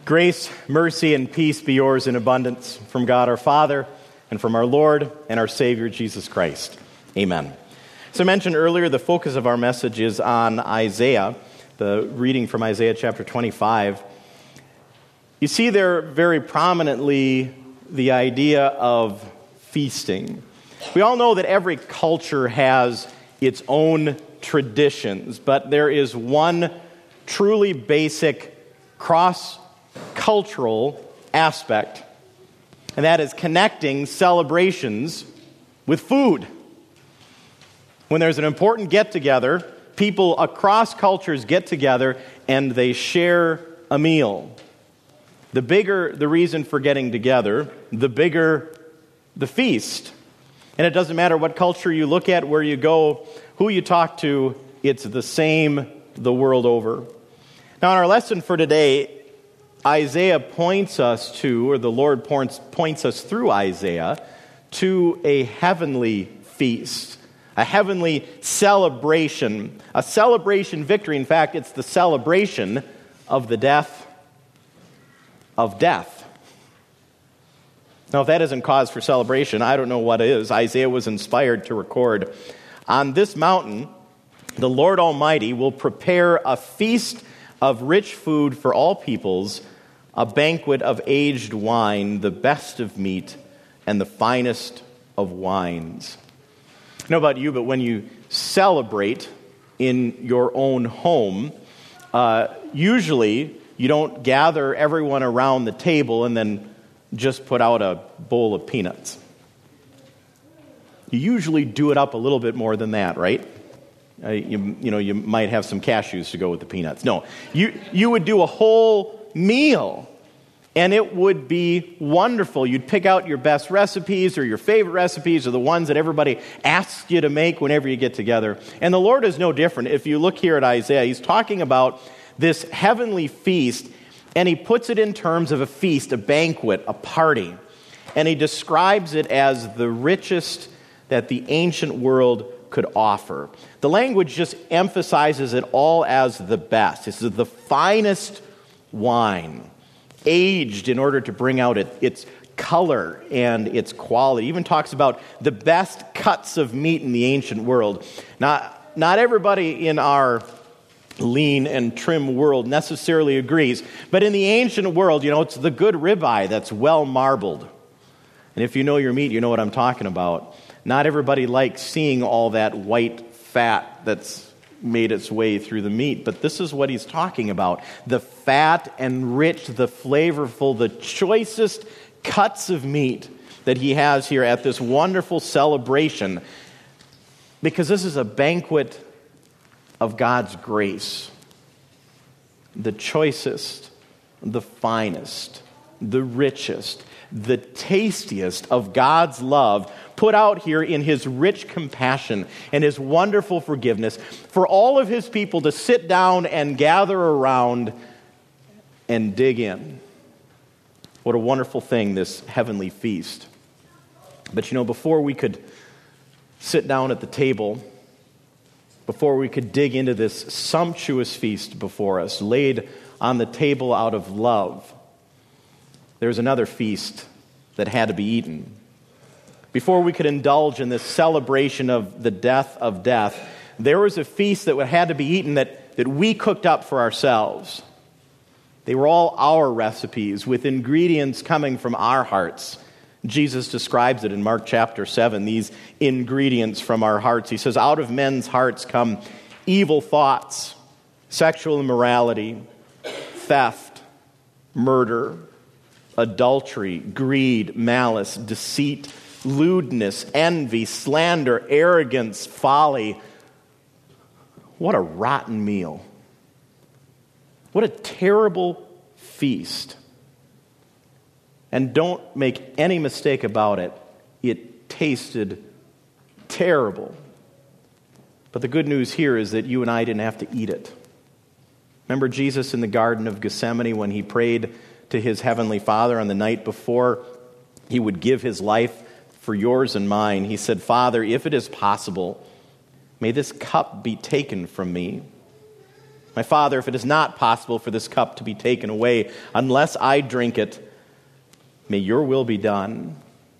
Grace, mercy, and peace be yours in abundance from God our Father and from our Lord and our Savior Jesus Christ. Amen. As I mentioned earlier, the focus of our message is on Isaiah, the reading from Isaiah chapter 25. You see there very prominently the idea of feasting. We all know that every culture has its own traditions, but there is one truly basic cross-cultural aspect, and that is connecting celebrations with food. When there's an important get-together, people across cultures get together and they share a meal. The bigger the reason for getting together, the bigger the feast. And it doesn't matter what culture you look at, where you go, who you talk to, it's the same the world over. Now, in our lesson for today, Isaiah points us to, or the Lord points us through Isaiah, to a heavenly feast, a heavenly celebration, a celebration victory. In fact, it's the celebration of the death of death. Now, if that isn't cause for celebration, I don't know what is. Isaiah was inspired to record, on this mountain, the Lord Almighty will prepare a feast of rich food for all peoples, a banquet of aged wine, the best of meat, and the finest of wines. I don't know about you, but when you celebrate in your own home, usually you don't gather everyone around the table and then just put out a bowl of peanuts. You usually do it up a little bit more than that, right? You might have some cashews to go with the peanuts. No, you would do a whole meal, and it would be wonderful. You'd pick out your best recipes or your favorite recipes or the ones that everybody asks you to make whenever you get together. And the Lord is no different. If you look here at Isaiah, he's talking about this heavenly feast, and he puts it in terms of a feast, a banquet, a party. And he describes it as the richest that the ancient world could offer. The language just emphasizes it all as the best. This is the finest wine, aged in order to bring out its color and its quality. It even talks about the best cuts of meat in the ancient world. Not everybody in our lean and trim world necessarily agrees, but in the ancient world, it's the good ribeye that's well marbled. And if you know your meat, you know what I'm talking about. Not everybody likes seeing all that white fat that's made its way through the meat, but this is what he's talking about. The fat and rich, the flavorful, the choicest cuts of meat that he has here at this wonderful celebration, because this is a banquet of God's grace. The choicest, the finest, the richest, the tastiest of God's love put out here in his rich compassion and his wonderful forgiveness for all of his people to sit down and gather around and dig in. What a wonderful thing, this heavenly feast. But before we could sit down at the table, before we could dig into this sumptuous feast before us, laid on the table out of love, there's another feast that had to be eaten. Before we could indulge in this celebration of the death of death, there was a feast that had to be eaten that we cooked up for ourselves. They were all our recipes with ingredients coming from our hearts. Jesus describes it in Mark chapter 7, these ingredients from our hearts. He says, out of men's hearts come evil thoughts, sexual immorality, theft, murder, adultery, greed, malice, deceit, lewdness, envy, slander, arrogance, folly. What a rotten meal. What a terrible feast. And don't make any mistake about it, it tasted terrible. But the good news here is that you and I didn't have to eat it. Remember Jesus in the Garden of Gethsemane when he prayed to his heavenly Father on the night before he would give his life for yours and mine? He said, Father, if it is possible, may this cup be taken from me. My Father, if it is not possible for this cup to be taken away unless I drink it, may your will be done.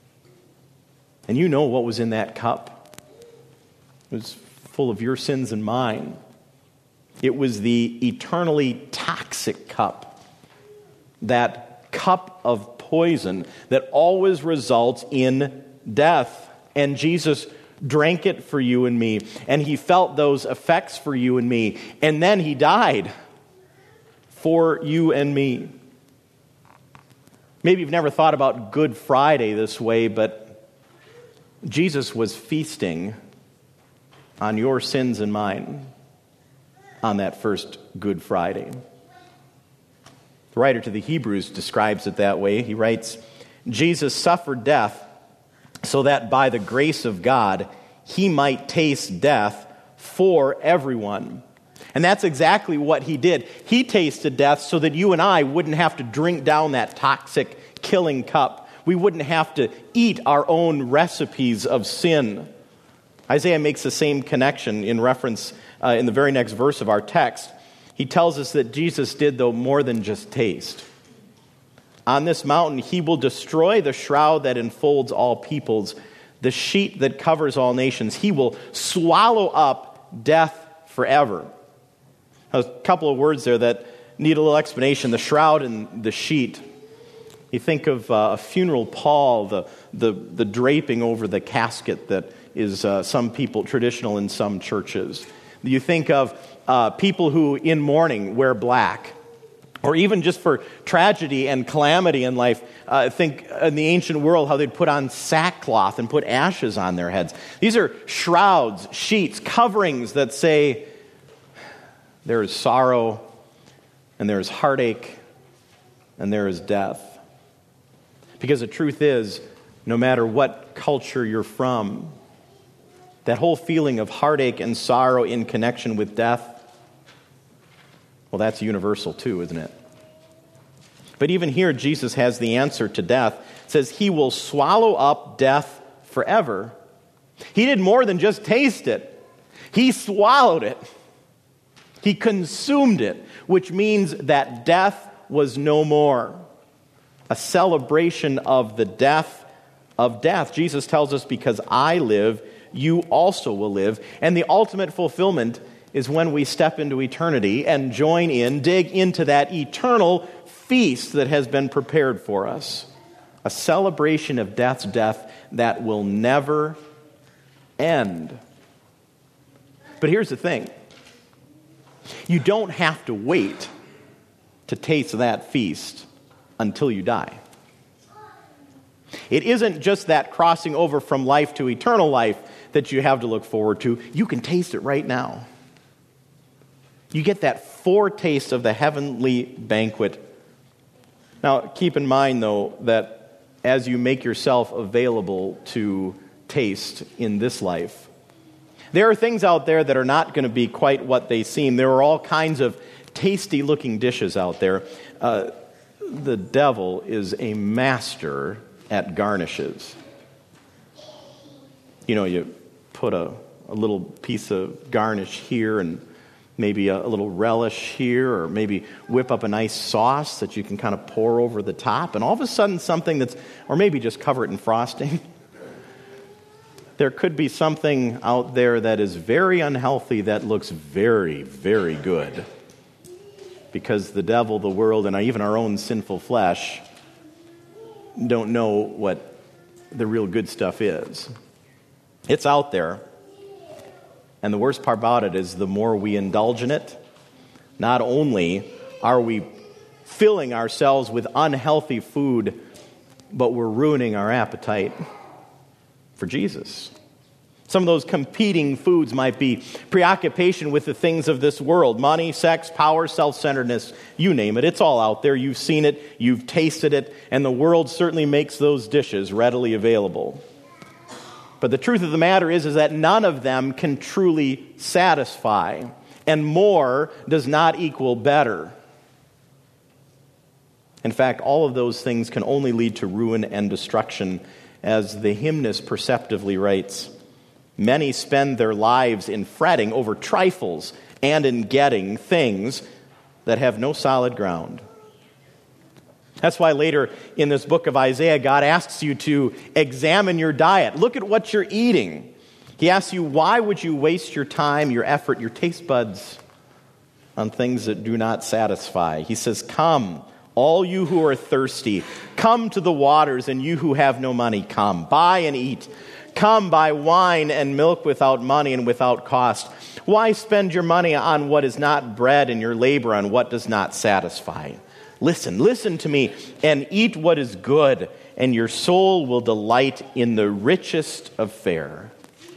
And you know what was in that cup. It was full of your sins and mine. It was the eternally toxic cup. That cup of poison that always results in death. And Jesus drank it for you and me. And he felt those effects for you and me. And then he died for you and me. Maybe you've never thought about Good Friday this way, but Jesus was feasting on your sins and mine on that first Good Friday. The writer to the Hebrews describes it that way. He writes, Jesus suffered death so that by the grace of God he might taste death for everyone. And that's exactly what he did. He tasted death so that you and I wouldn't have to drink down that toxic, killing cup. We wouldn't have to eat our own recipes of sin. Isaiah makes the same connection in reference in the very next verse of our text. He tells us that Jesus did, though, more than just taste. On this mountain, he will destroy the shroud that enfolds all peoples, the sheet that covers all nations. He will swallow up death forever. A couple of words there that need a little explanation. The shroud and the sheet. You think of a funeral pall, the draping over the casket that is some people traditional in some churches. You think of people who in mourning wear black. Or even just for tragedy and calamity in life, think in the ancient world how they'd put on sackcloth and put ashes on their heads. These are shrouds, sheets, coverings that say there is sorrow and there is heartache and there is death. Because the truth is, no matter what culture you're from, that whole feeling of heartache and sorrow in connection with death, well, that's universal too, isn't it? But even here, Jesus has the answer to death. It says he will swallow up death forever. He did more than just taste it. He swallowed it. He consumed it, which means that death was no more. A celebration of the death of death. Jesus tells us, because I live, you also will live. And the ultimate fulfillment is when we step into eternity and dig into that eternal feast that has been prepared for us. A celebration of death's death that will never end. But here's the thing. You don't have to wait to taste that feast until you die. It isn't just that crossing over from life to eternal life that you have to look forward to. You can taste it right now. You get that foretaste of the heavenly banquet. Now, keep in mind, though, that as you make yourself available to taste in this life, there are things out there that are not going to be quite what they seem. There are all kinds of tasty-looking dishes out there. The devil is a master at garnishes. You know, you put a little piece of garnish here and maybe a little relish here, or maybe whip up a nice sauce that you can kind of pour over the top, and all of a sudden something or maybe just cover it in frosting. There could be something out there that is very unhealthy that looks very, very good. Because the devil, the world, and even our own sinful flesh don't know what the real good stuff is. It's out there. And the worst part about it is the more we indulge in it, not only are we filling ourselves with unhealthy food, but we're ruining our appetite for Jesus. Some of those competing foods might be preoccupation with the things of this world. Money, sex, power, self-centeredness, you name it. It's all out there. You've seen it, you've tasted it, and the world certainly makes those dishes readily available. But the truth of the matter is that none of them can truly satisfy, and more does not equal better. In fact, all of those things can only lead to ruin and destruction, as the hymnist perceptively writes. Many spend their lives in fretting over trifles and in getting things that have no solid ground. That's why later in this book of Isaiah, God asks you to examine your diet. Look at what you're eating. He asks you, why would you waste your time, your effort, your taste buds on things that do not satisfy? He says, come, all you who are thirsty, come to the waters, and you who have no money, come, buy and eat. Come, buy wine and milk without money and without cost. Why spend your money on what is not bread and your labor on what does not satisfy? Listen to me, and eat what is good, and your soul will delight in the richest of fare.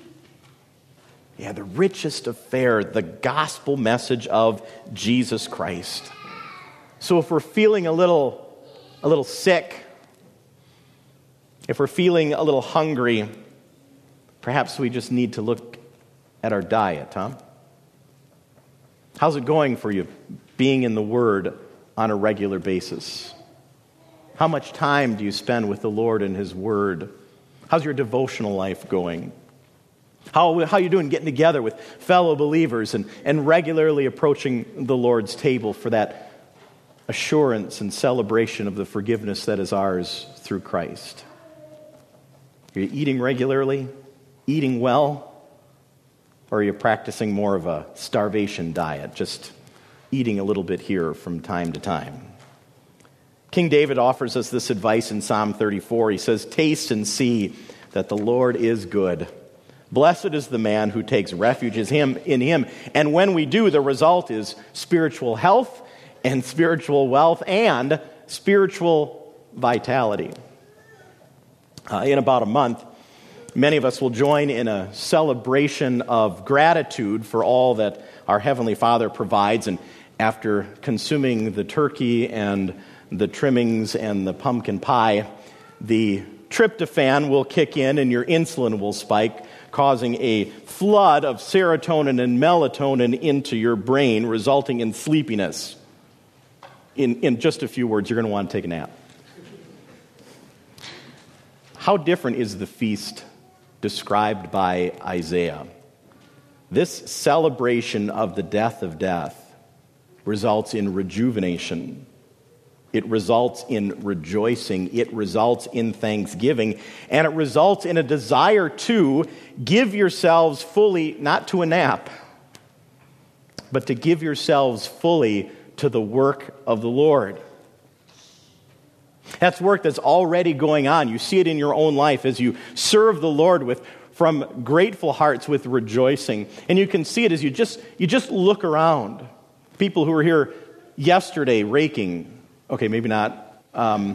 Yeah, the richest of fare, the gospel message of Jesus Christ. So if we're feeling a little sick, if we're feeling a little hungry, perhaps we just need to look at our diet, huh? How's it going for you being in the Word on a regular basis? How much time do you spend with the Lord and His Word? How's your devotional life going? How are you doing getting together with fellow believers and regularly approaching the Lord's table for that assurance and celebration of the forgiveness that is ours through Christ? Are you eating regularly? Eating well? Or are you practicing more of a starvation diet, just eating a little bit here from time to time? King David offers us this advice in Psalm 34. He says, taste and see that the Lord is good. Blessed is the man who takes refuge in him. And when we do, the result is spiritual health and spiritual wealth and spiritual vitality. In about a month, many of us will join in a celebration of gratitude for all that our Heavenly Father provides. And after consuming the turkey and the trimmings and the pumpkin pie, the tryptophan will kick in and your insulin will spike, causing a flood of serotonin and melatonin into your brain, resulting in sleepiness. In just a few words, you're going to want to take a nap. How different is the feast described by Isaiah? This celebration of the death of death results in rejuvenation. It results in rejoicing. It results in thanksgiving. And it results in a desire to give yourselves fully, not to a nap, but to give yourselves fully to the work of the Lord. That's work that's already going on. You see it in your own life as you serve the Lord from grateful hearts with rejoicing. And you can see it as you just look around. People who were here yesterday raking. Okay, maybe not.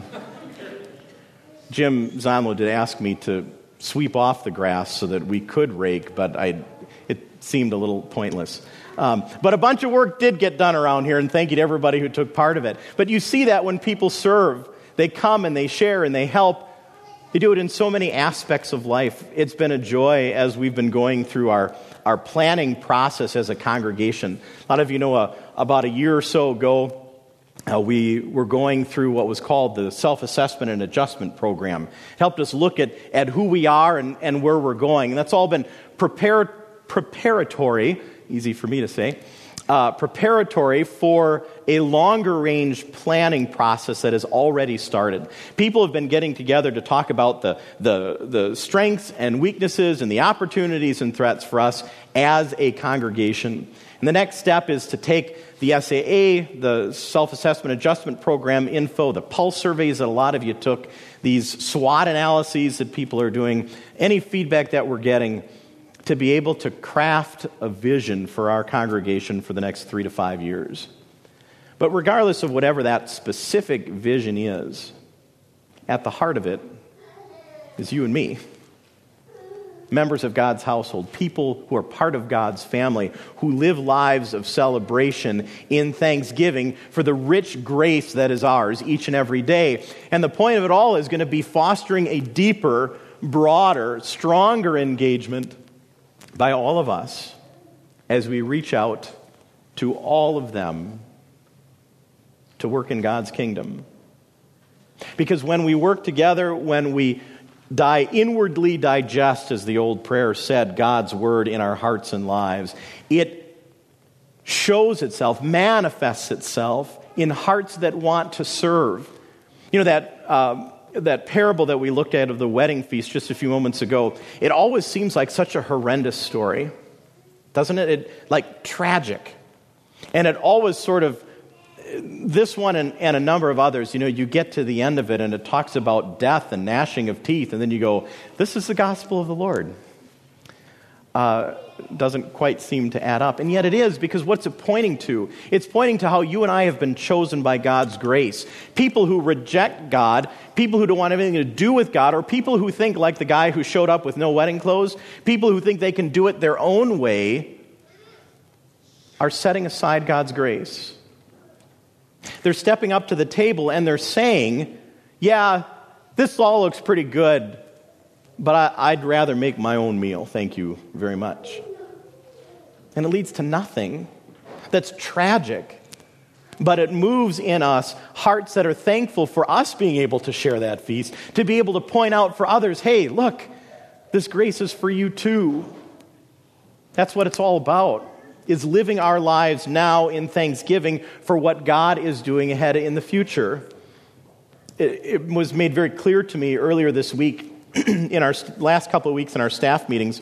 Jim Zonlo did ask me to sweep off the grass so that we could rake, but it seemed a little pointless. But a bunch of work did get done around here, and thank you to everybody who took part of it. But you see that when people serve, they come and they share and they help. They do it in so many aspects of life. It's been a joy as we've been going through our planning process as a congregation. A lot of you know about a year or so ago, we were going through what was called the Self-Assessment and Adjustment Program. It helped us look at who we are and where we're going. And that's all been preparatory, easy for me to say, preparatory for a longer-range planning process that has already started. People have been getting together to talk about the strengths and weaknesses and the opportunities and threats for us as a congregation. And the next step is to take the SAA, the Self-Assessment Adjustment Program info, the pulse surveys that a lot of you took, these SWOT analyses that people are doing, any feedback that we're getting, to be able to craft a vision for our congregation for the next 3 to 5 years. But regardless of whatever that specific vision is, at the heart of it is you and me. Members of God's household, people who are part of God's family, who live lives of celebration in thanksgiving for the rich grace that is ours each and every day. And the point of it all is going to be fostering a deeper, broader, stronger engagement by all of us as we reach out to all of them to work in God's kingdom. Because when we work together, when we inwardly digest, as the old prayer said, God's word in our hearts and lives, it shows itself, manifests itself in hearts that want to serve. You know, that parable that we looked at of the wedding feast just a few moments ago, it always seems like such a horrendous story, doesn't it? Like tragic. And it always sort of, this one and a number of others, you know, you get to the end of it and it talks about death and gnashing of teeth, and then you go, this is the gospel of the Lord. Doesn't quite seem to add up. And yet it is, because what's it pointing to? It's pointing to how you and I have been chosen by God's grace. People who reject God, people who don't want anything to do with God, or people who think, like the guy who showed up with no wedding clothes, people who think they can do it their own way, are setting aside God's grace. They're stepping up to the table and they're saying, yeah, this all looks pretty good, but I'd rather make my own meal. Thank you very much. And it leads to nothing. That's tragic. But it moves in us hearts that are thankful for us being able to share that feast, to be able to point out for others, hey, look, this grace is for you too. That's what it's all about, is living our lives now in thanksgiving for what God is doing ahead in the future. It was made very clear to me earlier this week, in our last couple of weeks in our staff meetings,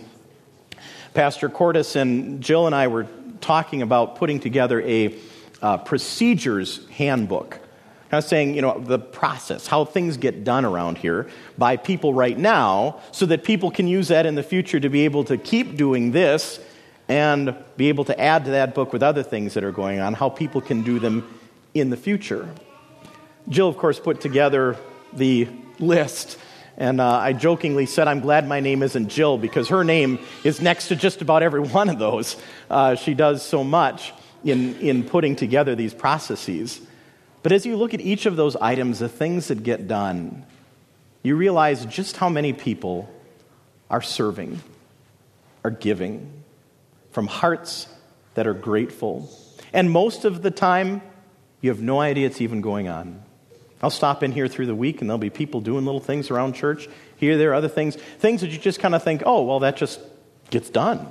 Pastor Cordes and Jill and I were talking about putting together a procedures handbook. I was saying, you know, the process, how things get done around here by people right now, so that people can use that in the future to be able to keep doing this and be able to add to that book with other things that are going on, how people can do them in the future. Jill, of course, put together the list. And I jokingly said, I'm glad my name isn't Jill, because her name is next to just about every one of those. She does so much in putting together these processes. But as you look at each of those items, the things that get done, you realize just how many people are serving, are giving, from hearts that are grateful. And most of the time, you have no idea it's even going on. I'll stop in here through the week and there'll be people doing little things around church. Here, there, other things that you just kind of think, oh, well, that just gets done.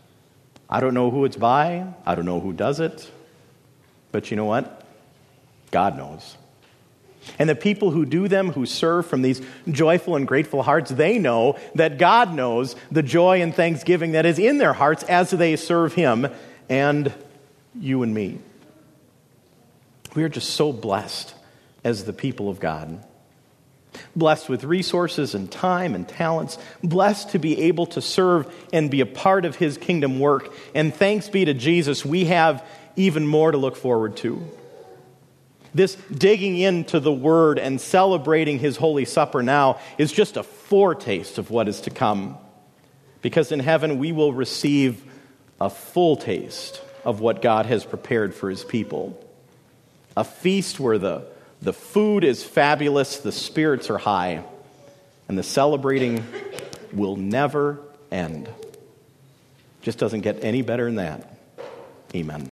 I don't know who it's by. I don't know who does it. But you know what? God knows. And the people who do them, who serve from these joyful and grateful hearts, they know that God knows the joy and thanksgiving that is in their hearts as they serve Him and you and me. We are just so blessed as the people of God. Blessed with resources and time and talents. Blessed to be able to serve and be a part of His kingdom work. And thanks be to Jesus, we have even more to look forward to. This digging into the Word and celebrating His Holy Supper now is just a foretaste of what is to come. Because in heaven we will receive a full taste of what God has prepared for His people. A feast where the food is fabulous, the spirits are high, and the celebrating will never end. Just doesn't get any better than that. Amen.